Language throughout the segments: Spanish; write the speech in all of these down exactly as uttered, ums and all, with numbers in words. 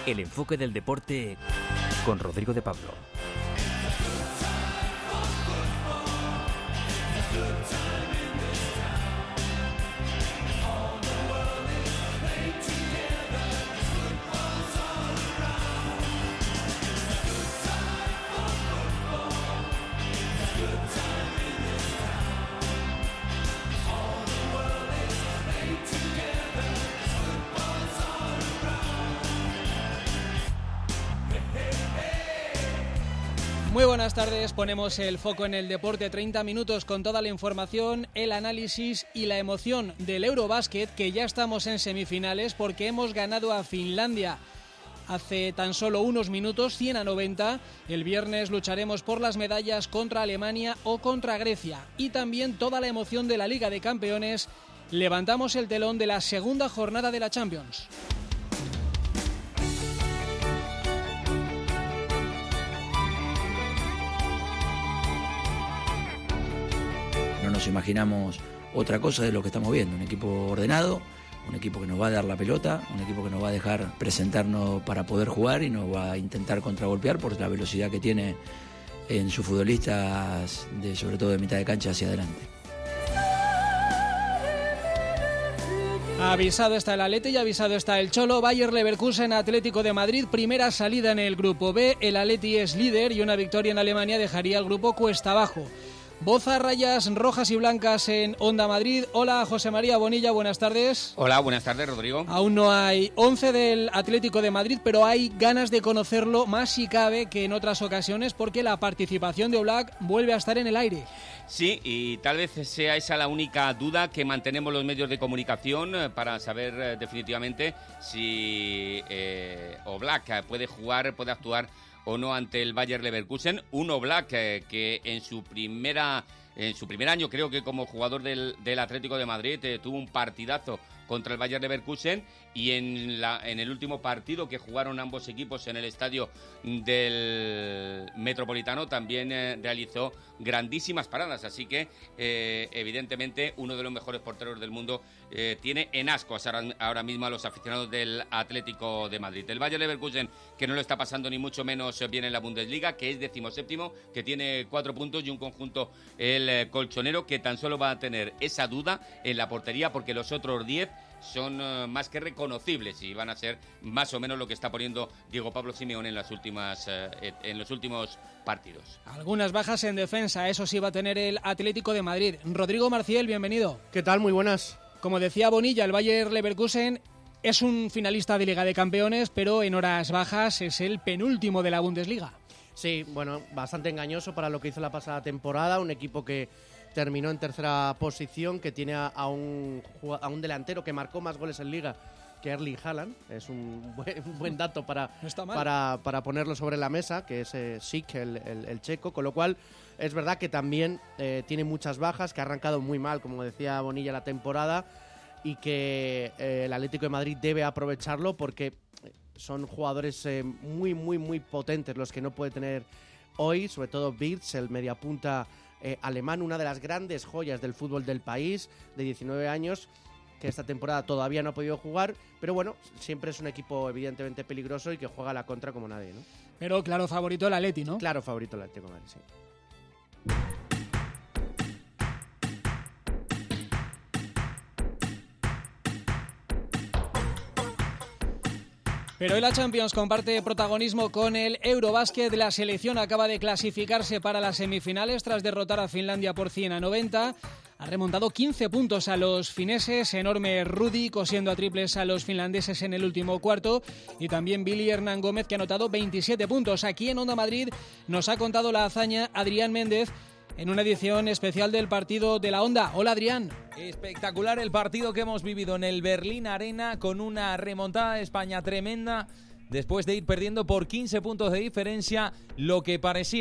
El enfoque del deporte con Rodrigo de Pablo. Muy buenas tardes, ponemos el foco en el deporte, treinta minutos con toda la información, el análisis y la emoción del Eurobásquet, que ya estamos en semifinales porque hemos ganado a Finlandia hace tan solo unos minutos, cien a noventa. El viernes lucharemos por las medallas contra Alemania o contra Grecia. Y también toda la emoción de la Liga de Campeones. Levantamos el telón de la segunda jornada de la Champions. No nos imaginamos otra cosa de lo que estamos viendo, un equipo ordenado, un equipo que nos va a dar la pelota, un equipo que nos va a dejar presentarnos para poder jugar y nos va a intentar contragolpear por la velocidad que tiene en sus futbolistas, de, sobre todo de mitad de cancha hacia adelante. Avisado está el Atleti y avisado está el Cholo. Bayer Leverkusen, Atlético de Madrid, primera salida en el grupo B. El Atleti es líder y una victoria en Alemania dejaría el grupo cuesta abajo. Boza, rayas rojas y blancas en Onda Madrid. Hola, José María Bonilla, buenas tardes. Hola, buenas tardes, Rodrigo. Aún no hay once del Atlético de Madrid, pero hay ganas de conocerlo más si cabe que en otras ocasiones, porque la participación de Oblak vuelve a estar en el aire. Sí, y tal vez sea esa la única duda que mantenemos los medios de comunicación para saber eh, definitivamente si eh, Oblak puede jugar, puede actuar o no ante el Bayer Leverkusen. Un Oblak eh, que en su primera en su primer año, creo que como jugador del, del Atlético de Madrid, eh, tuvo un partidazo contra el Bayer Leverkusen, y en, la, en el último partido que jugaron ambos equipos en el estadio del Metropolitano también eh, realizó grandísimas paradas, así que eh, evidentemente uno de los mejores porteros del mundo eh, tiene en ascuas ahora, ahora mismo a los aficionados del Atlético de Madrid. El Bayer Leverkusen, que no lo está pasando ni mucho menos bien en la Bundesliga, que es decimoséptimo, que tiene cuatro puntos, y un conjunto, el eh, colchonero, que tan solo va a tener esa duda en la portería, porque los otros diez son uh, más que reconocibles y van a ser más o menos lo que está poniendo Diego Pablo Simeone en las últimas uh, en los últimos partidos. Algunas bajas en defensa, eso sí va a tener el Atlético de Madrid. Rodrigo Marciel, bienvenido. ¿Qué tal? Muy buenas. Como decía Bonilla, el Bayer Leverkusen es un finalista de Liga de Campeones, pero en horas bajas es el penúltimo de la Bundesliga. Sí, bueno, bastante engañoso para lo que hizo la pasada temporada, un equipo que terminó en tercera posición, que tiene a, a, un, a un delantero que marcó más goles en Liga que Erling Haaland. Es un buen, un buen dato para, no para, para ponerlo sobre la mesa, que es eh, Sik, el, el, el checo, con lo cual es verdad que también eh, tiene muchas bajas, que ha arrancado muy mal, como decía Bonilla, la temporada, y que eh, el Atlético de Madrid debe aprovecharlo porque son jugadores eh, muy, muy, muy potentes los que no puede tener hoy, sobre todo Wirtz, el mediapunta Eh, alemán, una de las grandes joyas del fútbol del país, de diecinueve años, que esta temporada todavía no ha podido jugar, pero bueno, siempre es un equipo evidentemente peligroso y que juega a la contra como nadie, ¿no? Pero claro favorito el Atleti, ¿no? Claro favorito el Atlético de Madrid, sí. Pero hoy la Champions comparte protagonismo con el Eurobásquet. La selección acaba de clasificarse para las semifinales tras derrotar a Finlandia por cien a noventa. Ha remontado quince puntos a los fineses, enorme Rudy cosiendo a triples a los finlandeses en el último cuarto, y también Billy Hernán Gómez, que ha anotado veintisiete puntos. Aquí en Onda Madrid nos ha contado la hazaña Adrián Méndez en una edición especial del partido de la Onda. Hola, Adrián. Espectacular el partido que hemos vivido en el Berlín Arena, con una remontada de España tremenda después de ir perdiendo por quince puntos de diferencia, lo que parecía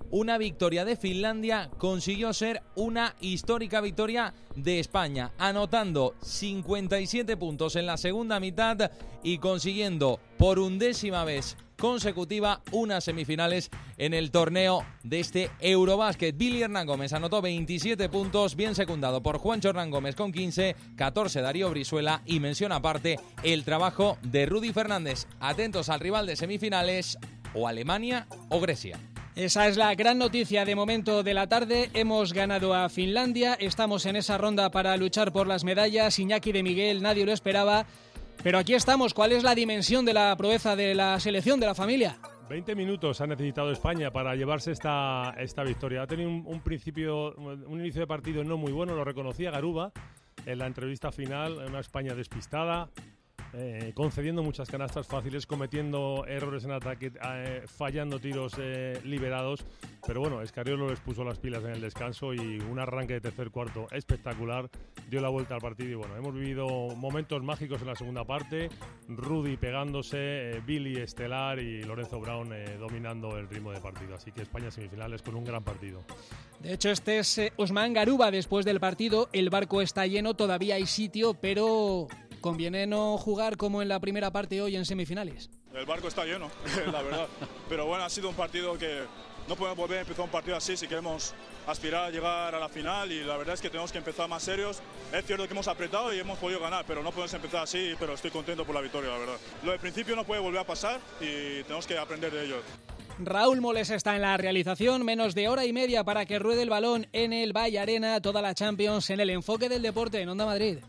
una victoria de Finlandia consiguió ser una histórica victoria de España, anotando cincuenta y siete puntos en la segunda mitad y consiguiendo por undécima vez consecutiva unas semifinales en el torneo de este Eurobásquet. Billy Hernán Gómez anotó veintisiete puntos, bien secundado por Juancho Hernán Gómez con quince, catorce Darío Brizuela y mención aparte el trabajo de Rudy Fernández. Atentos al rival de semifinales, o Alemania o Grecia. Esa es la gran noticia de momento de la tarde. Hemos ganado a Finlandia, estamos en esa ronda para luchar por las medallas. Iñaki de Miguel, nadie lo esperaba, pero aquí estamos. ¿Cuál es la dimensión de la proeza de la selección, de la familia? veinte minutos ha necesitado España para llevarse esta, esta victoria. Ha tenido un, un principio, un inicio de partido no muy bueno, lo reconocía Garuba en la entrevista final, una España despistada, Eh, concediendo muchas canastas fáciles, cometiendo errores en ataque, eh, fallando tiros eh, liberados, pero bueno, Escariolo les puso las pilas en el descanso y un arranque de tercer cuarto espectacular, dio la vuelta al partido y bueno, hemos vivido momentos mágicos en la segunda parte, Rudy pegándose, eh, Billy estelar y Lorenzo Brown eh, dominando el ritmo de partido, así que España semifinales con un gran partido. De hecho, este es eh, Ousmane Garuba después del partido. El barco está lleno, todavía hay sitio, pero conviene no jugar como en la primera parte hoy en semifinales. El barco está lleno, la verdad. Pero bueno, ha sido un partido que no podemos volver a empezar un partido así si queremos aspirar a llegar a la final y la verdad es que tenemos que empezar más serios. Es cierto que hemos apretado y hemos podido ganar, pero no podemos empezar así, pero estoy contento por la victoria, la verdad. Lo del principio no puede volver a pasar y tenemos que aprender de ello. Raúl Moles está en la realización, menos de hora y media para que ruede el balón en el Valle Arena, toda la Champions en el enfoque del deporte en Onda Madrid.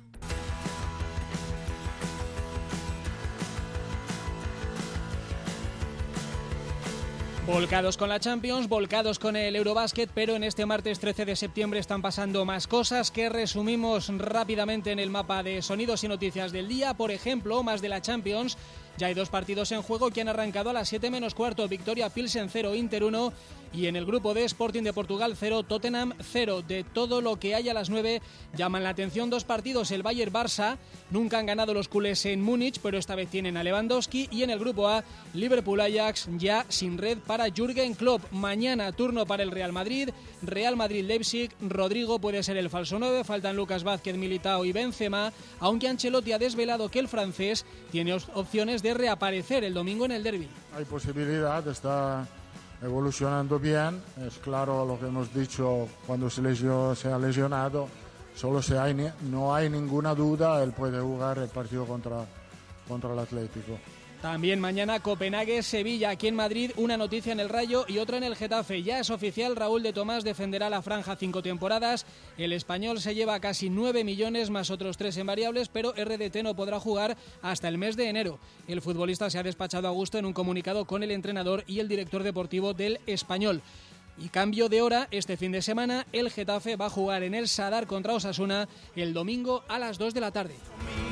Volcados con la Champions, volcados con el Eurobásquet, pero en este martes trece de septiembre están pasando más cosas que resumimos rápidamente en el mapa de sonidos y noticias del día. Por ejemplo, más de la Champions. Ya hay dos partidos en juego que han arrancado a las siete menos cuarto. Victoria Pilsen cero, Inter uno. Y en el grupo de Sporting de Portugal cero, Tottenham cero. De todo lo que hay a las nueve llaman la atención dos partidos. El Bayern-Barça, nunca han ganado los culés en Múnich, pero esta vez tienen a Lewandowski. Y en el grupo A, Liverpool-Ajax, ya sin red para Jürgen Klopp. Mañana turno para el Real Madrid, Real Madrid-Leipzig. Rodrigo puede ser el falso nueve, faltan Lucas Vázquez, Militao y Benzema, aunque Ancelotti ha desvelado que el francés tiene opciones de reaparecer el domingo en el derbi. Hay posibilidad, está evolucionando bien, es claro lo que hemos dicho cuando se, lesionó, se ha lesionado, solo si hay, no hay ninguna duda, él puede jugar el partido contra, contra el Atlético. También mañana Copenhague-Sevilla, aquí en Madrid, una noticia en el Rayo y otra en el Getafe. Ya es oficial, Raúl de Tomás defenderá la franja cinco temporadas. El español se lleva casi nueve millones más otros tres en variables, pero R D T no podrá jugar hasta el mes de enero. El futbolista se ha despachado a gusto en un comunicado con el entrenador y el director deportivo del español. Y cambio de hora, este fin de semana el Getafe va a jugar en el Sadar contra Osasuna el domingo a las dos de la tarde.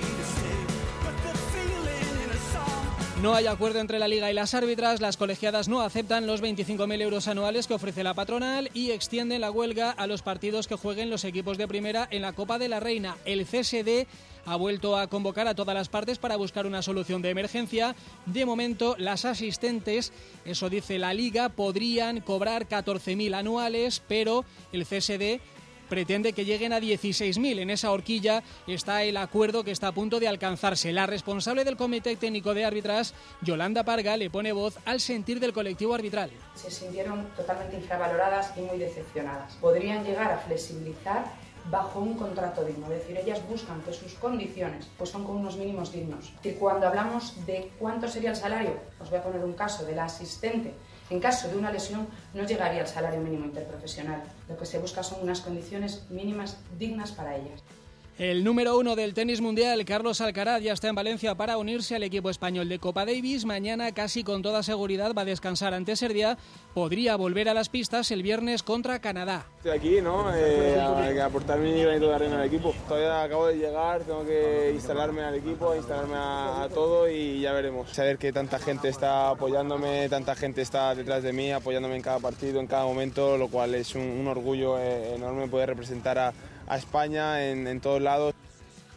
No hay acuerdo entre la Liga y las árbitras, las colegiadas no aceptan los veinticinco mil euros anuales que ofrece la patronal y extienden la huelga a los partidos que jueguen los equipos de primera en la Copa de la Reina. El C S D ha vuelto a convocar a todas las partes para buscar una solución de emergencia. De momento, las asistentes, eso dice la Liga, podrían cobrar catorce mil anuales, pero el C S D pretende que lleguen a dieciséis mil. En esa horquilla está el acuerdo que está a punto de alcanzarse. La responsable del Comité Técnico de Árbitras, Yolanda Parga, le pone voz al sentir del colectivo arbitral. Se sintieron totalmente infravaloradas y muy decepcionadas. Podrían llegar a flexibilizar bajo un contrato digno, es decir, ellas buscan que sus condiciones pues son con unos mínimos dignos. Y cuando hablamos de cuánto sería el salario, os voy a poner un caso de la asistente. En caso de una lesión, no llegaría al salario mínimo interprofesional. Lo que se busca son unas condiciones mínimas dignas para ellas. El número uno del tenis mundial, Carlos Alcaraz, ya está en Valencia para unirse al equipo español de Copa Davis. Mañana, casi con toda seguridad, va a descansar ante Serbia. Podría volver a las pistas el viernes contra Canadá. Estoy aquí, ¿no? Eh, a, a aportar mi granito de arena al equipo. Todavía acabo de llegar, tengo que instalarme al equipo, instalarme a, a todo y ya veremos. Saber que tanta gente está apoyándome, tanta gente está detrás de mí, apoyándome en cada partido, en cada momento, lo cual es un, un orgullo eh, enorme poder representar a a España en, en todos lados.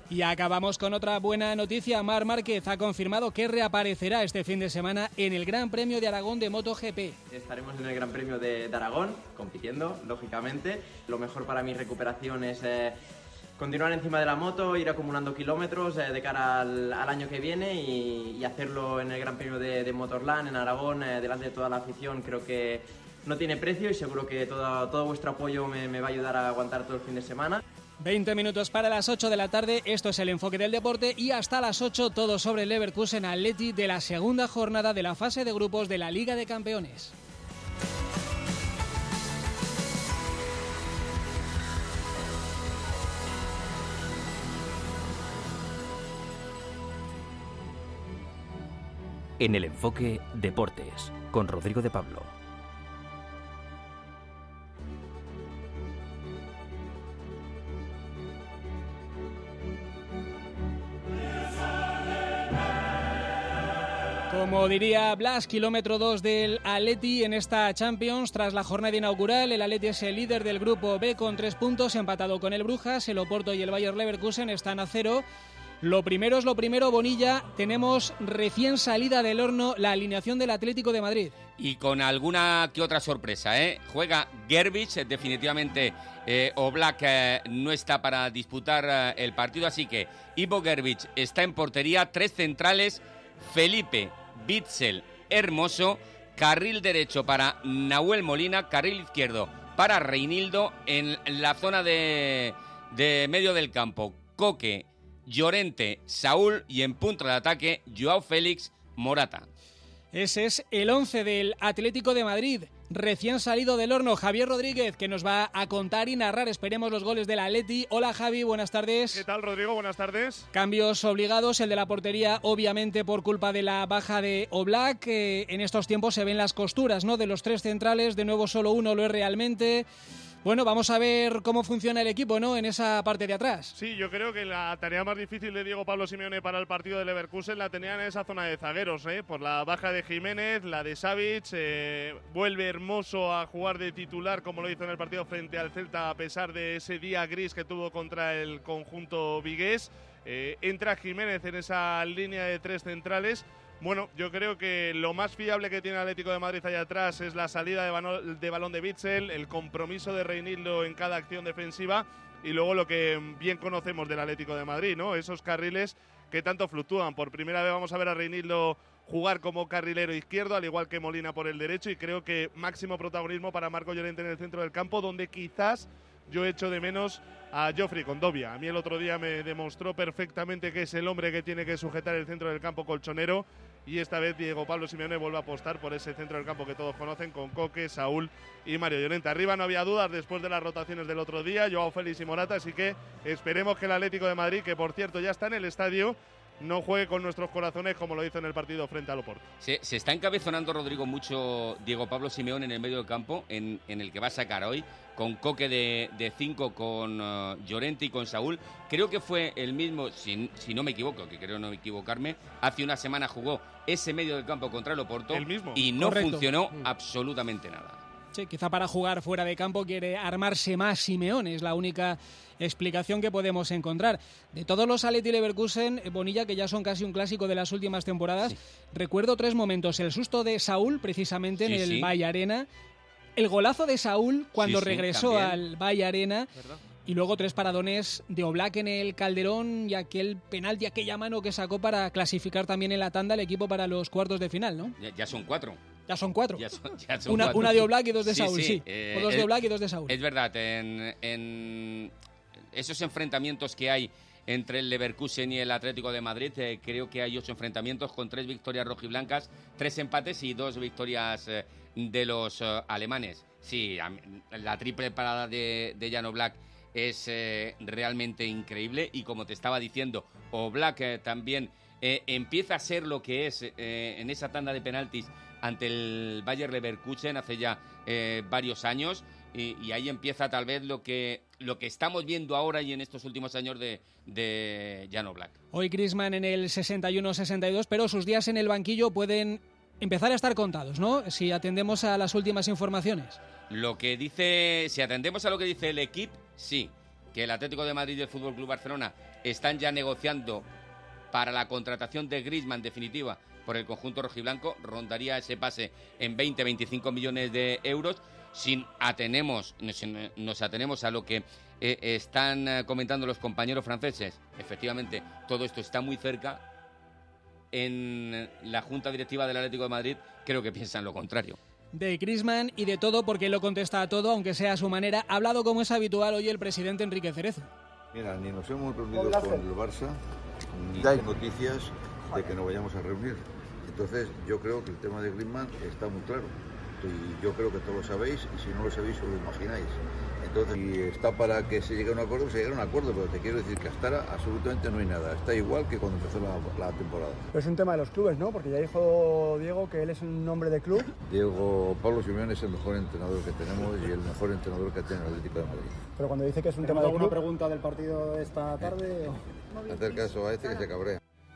Y acabamos con otra buena noticia. Marc Márquez ha confirmado que reaparecerá este fin de semana en el Gran Premio de Aragón de MotoGP. Estaremos en el Gran Premio de, de Aragón, compitiendo, lógicamente. Lo mejor para mi recuperación es eh, continuar encima de la moto, ir acumulando kilómetros eh, de cara al, al año que viene y, y hacerlo en el Gran Premio de, de Motorland, en Aragón, eh, delante de toda la afición. Creo que no tiene precio y seguro que todo, todo vuestro apoyo me, me va a ayudar a aguantar todo el fin de semana. veinte minutos para las ocho de la tarde, esto es el enfoque del deporte y hasta las ocho todo sobre el Leverkusen Athletic de la segunda jornada de la fase de grupos de la Liga de Campeones. En el enfoque Deportes, con Rodrigo de Pablo. Como diría Blas, kilómetro dos del Atleti en esta Champions. Tras la jornada inaugural, el Atleti es el líder del grupo B con tres puntos, empatado con el Brujas. El Oporto y el Bayer Leverkusen están a cero. Lo primero es lo primero, Bonilla. Tenemos recién salida del horno la alineación del Atlético de Madrid. Y con alguna que otra sorpresa, ¿eh? Juega Gervich, definitivamente eh, Oblak eh, no está para disputar eh, el partido, así que Ivo Gervich está en portería, tres centrales, Felipe, Bitzel, Hermoso, carril derecho para Nahuel Molina, carril izquierdo para Reinildo, en la zona de, de medio del campo, Coque, Llorente, Saúl y en punta de ataque, Joao Félix, Morata. Ese es el once del Atlético de Madrid, recién salido del horno. Javier Rodríguez, que nos va a contar y narrar, esperemos, los goles del Atleti. Hola, Javi, buenas tardes. ¿Qué tal, Rodrigo? Buenas tardes. Cambios obligados, el de la portería, obviamente, por culpa de la baja de Oblak. Eh, en estos tiempos se ven las costuras, ¿no?, de los tres centrales. De nuevo, solo uno lo es realmente. Bueno, vamos a ver cómo funciona el equipo, ¿no?, en esa parte de atrás. Sí, yo creo que la tarea más difícil de Diego Pablo Simeone para el partido de Leverkusen la tenían en esa zona de zagueros, ¿eh? Por la baja de Jiménez, la de Savic, eh, vuelve Hermoso a jugar de titular como lo hizo en el partido frente al Celta a pesar de ese día gris que tuvo contra el conjunto vigués. Eh, entra Jiménez en esa línea de tres centrales. Bueno, yo creo que lo más fiable que tiene el Atlético de Madrid allá atrás es la salida de, balón de, balón de Bitzel, el compromiso de Reinildo en cada acción defensiva y luego lo que bien conocemos del Atlético de Madrid, ¿no? Esos carriles que tanto fluctúan. Por primera vez vamos a ver a Reinildo jugar como carrilero izquierdo, al igual que Molina por el derecho, y creo que máximo protagonismo para Marco Llorente en el centro del campo, donde quizás yo echo de menos a Geoffrey Kondogbia. A mí el otro día me demostró perfectamente que es el hombre que tiene que sujetar el centro del campo colchonero, y esta vez Diego Pablo Simeone vuelve a apostar por ese centro del campo que todos conocen, con Coque, Saúl y Mario Llorente. Arriba no había dudas después de las rotaciones del otro día, Joao Félix y Morata, así que esperemos que el Atlético de Madrid, que por cierto ya está en el estadio, no juegue con nuestros corazones como lo hizo en el partido frente al Oporto. Se, se está encabezonando, Rodrigo, mucho Diego Pablo Simeone en el medio del campo, en, en el que va a sacar hoy, con Coque de cinco, con uh, Llorente y con Saúl. Creo que fue el mismo, si, si no me equivoco, que creo no equivocarme, hace una semana jugó ese medio del campo contra el Oporto el mismo. Y no Correcto. funcionó absolutamente nada. Sí, quizá para jugar fuera de campo quiere armarse más Simeone, es la única explicación que podemos encontrar. De todos los Athletic Leverkusen, Bonilla, que ya son casi un clásico de las últimas temporadas, sí. Recuerdo tres momentos. El susto de Saúl, precisamente, sí, en el sí. Valle Arena. El golazo de Saúl cuando sí, sí, regresó también al Valle Arena. ¿Verdad? Y luego tres paradones de Oblak en el Calderón y aquel penalti, aquella mano que sacó para clasificar también en la tanda el equipo para los cuartos de final, ¿no? Ya, ya son cuatro. Ya son cuatro. Ya son, ya son una, cuatro. Una de Oblak y dos de sí, Saúl, sí. sí. Eh, o dos es, de Oblak y dos de Saúl. Es verdad, en, en esos enfrentamientos que hay entre el Leverkusen y el Atlético de Madrid, eh, creo que hay ocho enfrentamientos con tres victorias rojiblancas, tres empates y dos victorias eh, de los eh, alemanes. Sí, la triple parada de, de Jan Oblak es eh, realmente increíble, y como te estaba diciendo, Oblak eh, también eh, empieza a ser lo que es eh, en esa tanda de penaltis ante el Bayer Leverkusen hace ya eh, varios años, y, y ahí empieza tal vez lo que lo que estamos viendo ahora y en estos últimos años de, de Jan Oblak. Hoy Griezmann en el sesenta y uno sesenta y dos, pero sus días en el banquillo pueden empezar a estar contados, ¿no? Si atendemos a las últimas informaciones. Lo que dice, si atendemos a lo que dice el equipo, sí. que el Atlético de Madrid y el F C Barcelona están ya negociando para la contratación de Griezmann definitiva por el conjunto rojiblanco, rondaría ese pase en veinte a veinticinco millones de euros. Si atenemos, nos, nos atenemos a lo que eh, están eh, comentando los compañeros franceses, efectivamente, todo esto está muy cerca. En la Junta Directiva del Atlético de Madrid creo que piensan lo contrario. De Griezmann y de todo, porque él lo contesta a todo, aunque sea a su manera. Ha hablado, como es habitual, hoy el presidente Enrique Cerezo. Mira, ni nos hemos reunido con el Barça, ni hay noticias de que nos vayamos a reunir. Entonces, yo creo que el tema de Griezmann está muy claro. Y yo creo que todos lo sabéis, y si no lo sabéis, os lo imagináis. Entonces, si está para que se llegue a un acuerdo, se llegue a un acuerdo, pero te quiero decir que hasta ahora absolutamente no hay nada. Está igual que cuando empezó la, la temporada. Pero es un tema de los clubes, ¿no? Porque ya dijo Diego que él es un hombre de club. Diego Pablo Simeone es el mejor entrenador que tenemos y el mejor entrenador que tiene el Atlético de Madrid. Pero cuando dice que es un tema de club... ¿Alguna pregunta del partido de esta tarde? Eh, o... Hacer caso a este que se cabrea.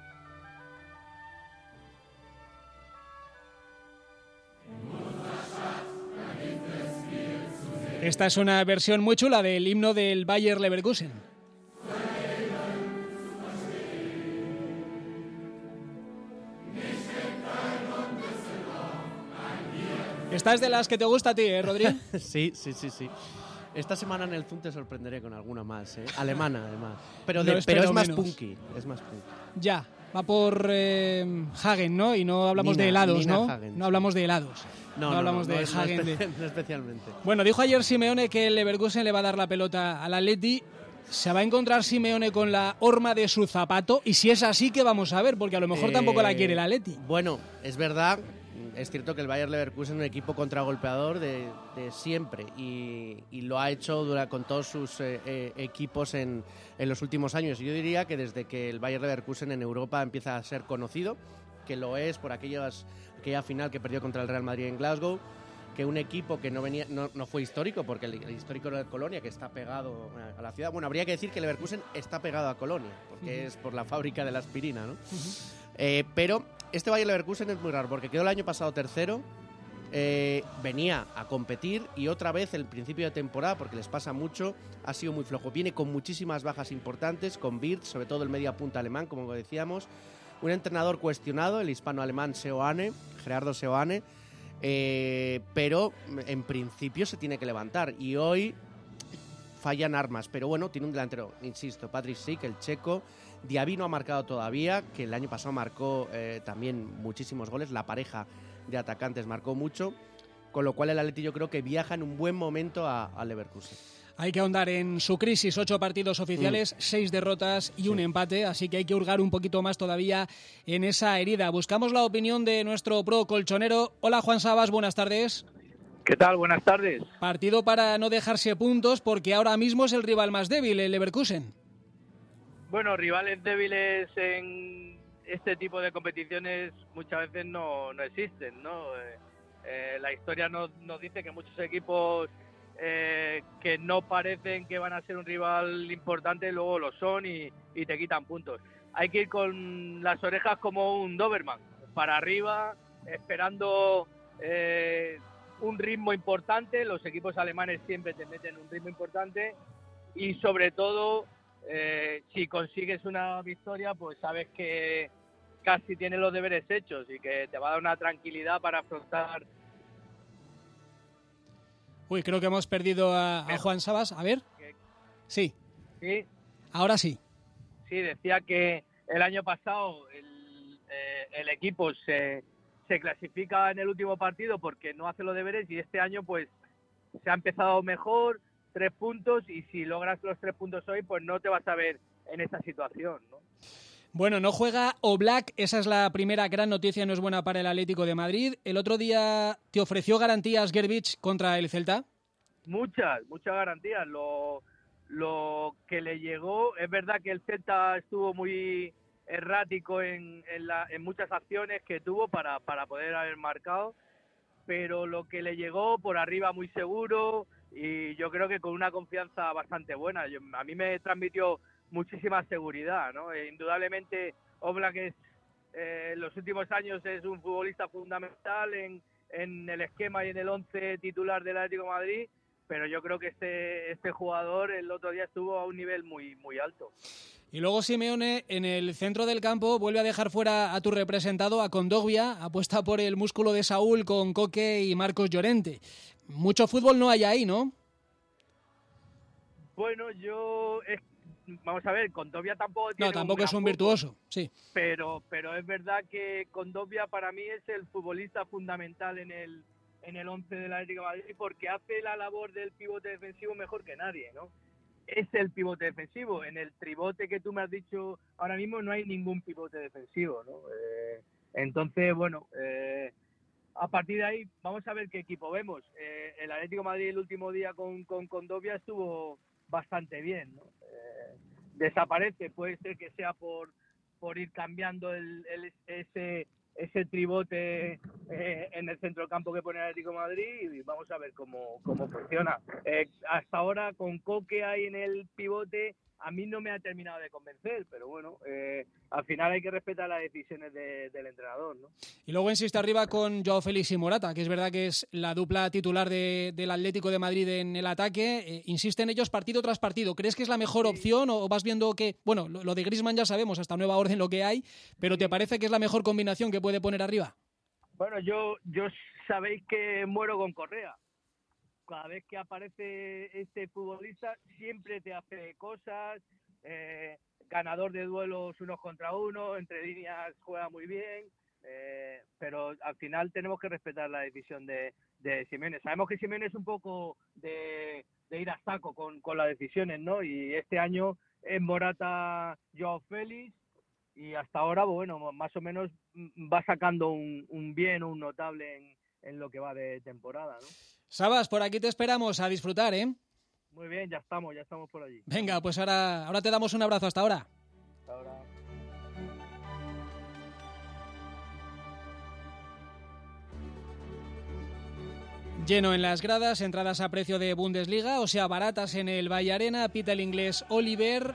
Esta es una versión muy chula del himno del Bayer Leverkusen. Esta es de las que te gusta a ti, ¿eh, Rodri? Sí, sí, sí, sí. Esta semana en el Zoom te sorprenderé con alguna más, ¿eh? Alemana, además. Pero, de, es, pero es más punky, es más punky. Ya, va por eh, Hagen, ¿no? Y no hablamos Nina, de helados, Nina ¿no? Hagen, no hablamos de helados. No, no, no hablamos no, de no, Hagen. no, De... no especialmente. Bueno, dijo ayer Simeone que el Leverkusen le va a dar la pelota al Atleti. ¿Se va a encontrar Simeone con la horma de su zapato? Y si es así, ¿qué vamos a ver? Porque a lo mejor eh, tampoco la quiere el Atleti. Bueno, es verdad, es cierto que el Bayer Leverkusen es un equipo contragolpeador de, de siempre y, y lo ha hecho dura, con todos sus eh, eh, equipos en, en los últimos años. Yo diría que desde que el Bayer Leverkusen en Europa empieza a ser conocido, que lo es por aquellas, aquella final que perdió contra el Real Madrid en Glasgow, que un equipo que no venía no, no fue histórico, porque el, el histórico era el Colonia, que está pegado a la ciudad. Bueno, habría que decir que el Leverkusen está pegado a Colonia, porque uh-huh. es por la fábrica de la aspirina, ¿no? Uh-huh. Eh, pero este Bayer Leverkusen es muy raro, porque quedó el año pasado tercero, eh, venía a competir y otra vez el principio de temporada, porque les pasa mucho, ha sido muy flojo. Viene con muchísimas bajas importantes, con Wirtz, sobre todo el media punta alemán, como decíamos. Un entrenador cuestionado, el hispano-alemán Seoane, Gerardo Seoane, eh, pero en principio se tiene que levantar. Y hoy fallan armas, pero bueno, tiene un delantero, insisto, Patrick Schick, el checo. Diaby no ha marcado todavía, que el año pasado marcó eh, también muchísimos goles. La pareja de atacantes marcó mucho, con lo cual el Atleti yo creo que viaja en un buen momento a, a Leverkusen. Hay que ahondar en su crisis, ocho partidos oficiales, mm. seis derrotas y sí. un empate, así que hay que hurgar un poquito más todavía en esa herida. Buscamos la opinión de nuestro pro colchonero. Hola Juan Sabas, buenas tardes. ¿Qué tal? Buenas tardes. Partido para no dejarse puntos porque ahora mismo es el rival más débil, el Leverkusen. Bueno, rivales débiles en este tipo de competiciones muchas veces no, no existen, ¿no? Eh, eh, la historia nos, nos dice que muchos equipos eh, que no parecen que van a ser un rival importante luego lo son y, y te quitan puntos. Hay que ir con las orejas como un Doberman, para arriba, esperando eh, un ritmo importante. Los equipos alemanes siempre te meten un ritmo importante y sobre todo eh, si consigues una victoria pues sabes que casi tienes los deberes hechos y que te va a dar una tranquilidad para afrontar. Uy, creo que hemos perdido a, a Juan Sabas. A ver. Sí. Sí. Ahora sí. Sí, decía que el año pasado el, eh, el equipo se, se clasifica en el último partido porque no hace los deberes y este año pues se ha empezado mejor, tres puntos y si logras los tres puntos hoy pues no te vas a ver en esa situación, ¿no? Bueno, no juega Oblak, esa es la primera gran noticia, no es buena para el Atlético de Madrid. ¿El otro día te ofreció garantías Gervich contra el Celta? Muchas, muchas garantías. Lo, lo que le llegó, es verdad que el Celta estuvo muy errático en, en, la, en muchas acciones que tuvo para, para poder haber marcado, pero lo que le llegó por arriba muy seguro y yo creo que con una confianza bastante buena. Yo, a mí me transmitió muchísima seguridad, ¿no? E indudablemente Oblak es, eh, en los últimos años es un futbolista fundamental en, en el esquema y en el once titular del Atlético de Madrid, pero yo creo que este, este jugador el otro día estuvo a un nivel muy, muy alto. Y luego Simeone en el centro del campo vuelve a dejar fuera a tu representado, a Kondogbia, apuesta por el músculo de Saúl con Koke y Marcos Llorente. Mucho fútbol no hay ahí, ¿no? Bueno, yo... Es, vamos a ver, Kondogbia tampoco tiene No, tampoco un es un fútbol, virtuoso, sí. Pero, pero es verdad que Kondogbia para mí es el futbolista fundamental en el, en el once del Atlético de Madrid porque hace la labor del pivote defensivo mejor que nadie, ¿no? Es el pivote defensivo. En el tribote que tú me has dicho ahora mismo no hay ningún pivote defensivo, ¿no? Eh, entonces, bueno, eh, a partir de ahí vamos a ver qué equipo vemos. Eh, el Atlético de Madrid el último día con, con Kondogbia estuvo bastante bien, ¿no? Eh, desaparece, puede ser que sea por, por ir cambiando el, el, ese... ese tribote eh, en el centrocampo que pone el Atlético de Madrid y vamos a ver cómo, cómo funciona. Eh, hasta ahora con Koke ahí en el pivote a mí no me ha terminado de convencer, pero bueno, eh, al final hay que respetar las decisiones de, del entrenador, ¿no? Y luego insiste arriba con Joao Félix y Morata, que es verdad que es la dupla titular de, del Atlético de Madrid en el ataque. Eh, insisten ellos partido tras partido. ¿Crees que es la mejor sí. opción o vas viendo que, bueno, lo, lo de Griezmann ya sabemos, hasta nueva orden lo que hay, pero ¿te parece que es la mejor combinación que puede poner arriba? Bueno, yo, yo sabéis que muero con Correa. Cada vez que aparece este futbolista siempre te hace cosas, eh, ganador de duelos unos contra uno, entre líneas juega muy bien, eh, pero al final tenemos que respetar la decisión de, de Simeone. Sabemos que Simeone es un poco de, de ir a saco con, con las decisiones, ¿no? Y este año es Morata, Joao Félix, y hasta ahora, bueno, más o menos va sacando un, un bien o un notable en, en lo que va de temporada, ¿no? Sabas, por aquí te esperamos a disfrutar, ¿eh? Muy bien, ya estamos, ya estamos por allí. Venga, pues ahora, ahora te damos un abrazo. Hasta ahora. Hasta ahora. Lleno en las gradas, entradas a precio de Bundesliga, o sea, baratas en el Valle Arena, pita el inglés Oliver,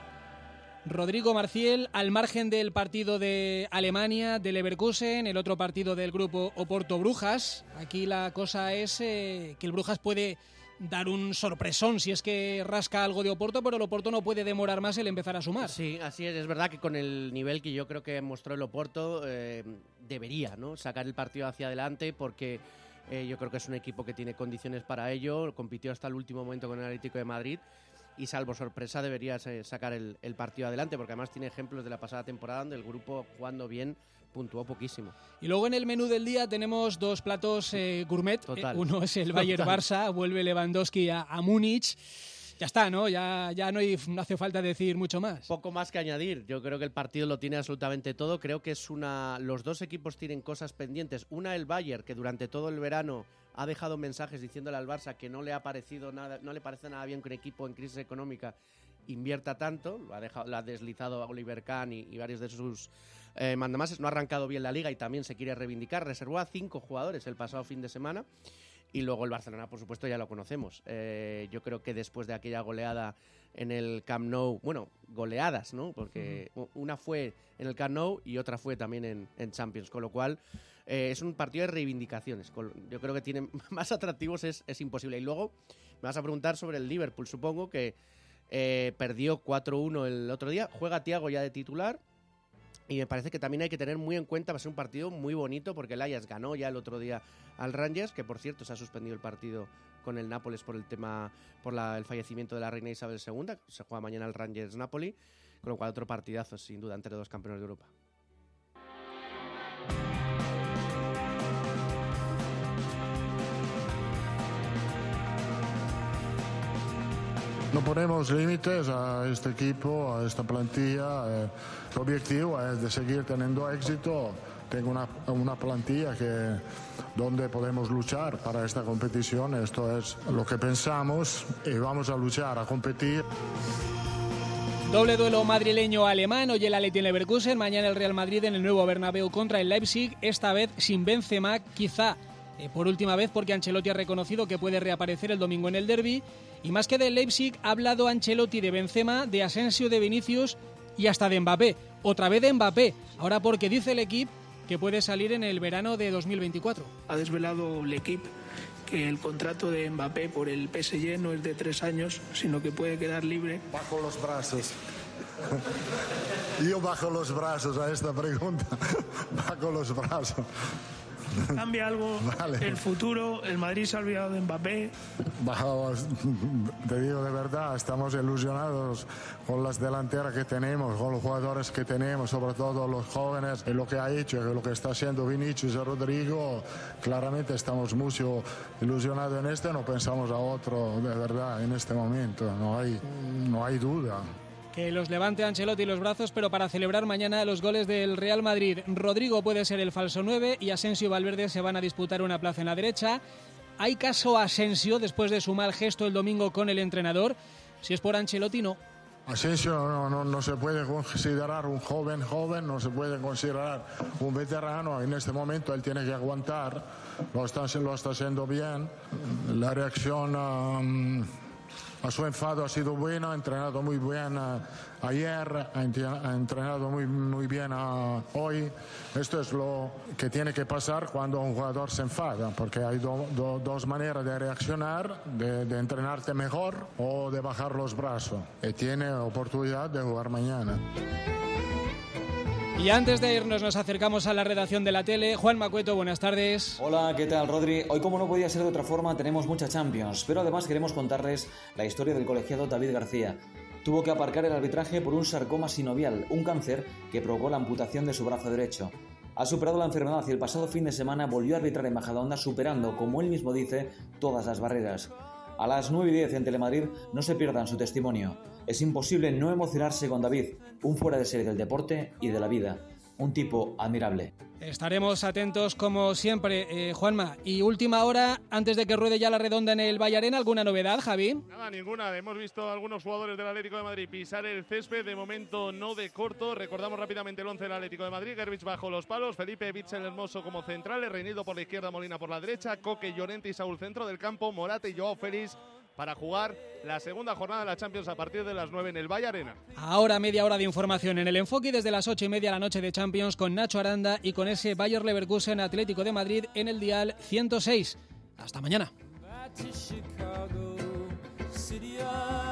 Rodrigo Marciel, al margen del partido de Alemania, del Leverkusen, el otro partido del grupo Oporto-Brujas. Aquí la cosa es eh, que el Brujas puede dar un sorpresón si es que rasca algo de Oporto, pero el Oporto no puede demorar más el empezar a sumar. Sí, así es. Es verdad que con el nivel que yo creo que mostró el Oporto eh, debería, ¿no?, sacar el partido hacia adelante porque eh, yo creo que es un equipo que tiene condiciones para ello. Compitió hasta el último momento con el Atlético de Madrid y salvo sorpresa debería sacar el, el partido adelante porque además tiene ejemplos de la pasada temporada donde el grupo jugando bien puntuó poquísimo. Y luego en el menú del día tenemos dos platos eh, gourmet. Total. Eh, uno es el Bayern-Barça, vuelve Lewandowski a, a Múnich. Ya está, ¿no? Ya, ya no, hay, no hace falta decir mucho más. Poco más que añadir. Yo creo que el partido lo tiene absolutamente todo. Creo que es una... Los dos equipos tienen cosas pendientes. Una, el Bayern, que durante todo el verano ha dejado mensajes diciéndole al Barça que no le ha parecido nada, no le parece nada bien que un equipo en crisis económica invierta tanto. Lo ha, dejado, lo ha deslizado a Oliver Kahn y, y varios de sus eh, mandamases. No ha arrancado bien la liga y también se quiere reivindicar. Reservó a cinco jugadores el pasado fin de semana. Y luego el Barcelona, por supuesto, ya lo conocemos. Eh, yo creo que después de aquella goleada en el Camp Nou, bueno, goleadas, ¿no? Porque uh-huh. una fue en el Camp Nou y otra fue también en, en Champions, con lo cual eh, es un partido de reivindicaciones. Yo creo que tiene más atractivos, es, es imposible. Y luego me vas a preguntar sobre el Liverpool, supongo que eh, perdió cuatro uno el otro día, juega Thiago ya de titular. Y me parece que también hay que tener muy en cuenta, va a ser un partido muy bonito porque el Ajax ganó ya el otro día al Rangers, que por cierto se ha suspendido el partido con el Nápoles por el tema, por la, el fallecimiento de la reina Isabel segunda, se juega mañana el Rangers-Napoli, con lo cual otro partidazo sin duda entre dos campeones de Europa. No ponemos límites a este equipo, a esta plantilla. Eh, el objetivo es de seguir teniendo éxito. Tengo una, una plantilla que, donde podemos luchar para esta competición. Esto es lo que pensamos y vamos a luchar, a competir. Doble duelo madrileño-alemán, hoy el Athletic Leverkusen, mañana el Real Madrid en el nuevo Bernabéu contra el Leipzig, esta vez sin Benzema, quizá eh, por última vez porque Ancelotti ha reconocido que puede reaparecer el domingo en el derbi. Y más que de Leipzig, ha hablado Ancelotti de Benzema, de Asensio, de Vinicius y hasta de Mbappé. Otra vez de Mbappé, ahora porque dice el equipo que puede salir en el verano de dos mil veinticuatro. Ha desvelado el equipo que el contrato de Mbappé por el P S G no es de tres años, sino que puede quedar libre. Bajo los brazos. Yo bajo los brazos a esta pregunta. Bajo los brazos. ¿Cambia algo vale. el futuro? ¿El Madrid se ha olvidado de Mbappé? Bajo, te digo de verdad, estamos ilusionados con las delanteras que tenemos, con los jugadores que tenemos, sobre todo los jóvenes, y lo que ha hecho, lo que está haciendo Vinicius y Rodrigo. Claramente estamos muy ilusionados en este, no pensamos a otro de verdad en este momento, no hay, no hay duda. Que los levante Ancelotti los brazos, pero para celebrar mañana los goles del Real Madrid. Rodrigo puede ser el falso nueve y Asensio y Valverde se van a disputar una plaza en la derecha. ¿Hay caso a Asensio después de su mal gesto el domingo con el entrenador? Si es por Ancelotti, no. Asensio no, no, no se puede considerar un joven joven, no se puede considerar un veterano. En este momento él tiene que aguantar, lo está, lo está haciendo bien. La reacción um, a su enfado ha sido buena, ha entrenado muy bien uh, ayer, ha, ha entrenado muy, muy bien uh, hoy. Esto es lo que tiene que pasar cuando un jugador se enfada, porque hay do, do, dos maneras de reaccionar, de, de entrenarte mejor o de bajar los brazos. Y tiene oportunidad de jugar mañana. Y antes de irnos nos acercamos a la redacción de la tele. Juan Macueto, buenas tardes. Hola, ¿qué tal, Rodri? Hoy, como no podía ser de otra forma, tenemos mucha Champions, pero además queremos contarles la historia del colegiado David García. Tuvo que aparcar el arbitraje por un sarcoma sinovial, un cáncer que provocó la amputación de su brazo derecho. Ha superado la enfermedad y el pasado fin de semana volvió a arbitrar en Majadahonda, superando, como él mismo dice, todas las barreras. A las nueve y diez en Telemadrid, no se pierdan su testimonio. Es imposible no emocionarse con David, un fuera de serie del deporte y de la vida. Un tipo admirable. Estaremos atentos como siempre, eh, Juanma. Y última hora, antes de que ruede ya la redonda en el Valle Arena, ¿alguna novedad, Javi? Nada, ninguna. Hemos visto a algunos jugadores del Atlético de Madrid pisar el césped, de momento no de corto. Recordamos rápidamente el once del Atlético de Madrid. Gervich bajo los palos, Felipe Bitzel Hermoso como centrales, Reinildo por la izquierda, Molina por la derecha, Coque, Llorente y Saúl centro del campo, Morata y Joao Félix para jugar la segunda jornada de la Champions a partir de las nueve en el Valle Arena. Ahora media hora de información en el enfoque desde las ocho y media la noche de Champions con Nacho Aranda y con ese Bayer Leverkusen Atlético de Madrid en el dial ciento seis. Hasta mañana.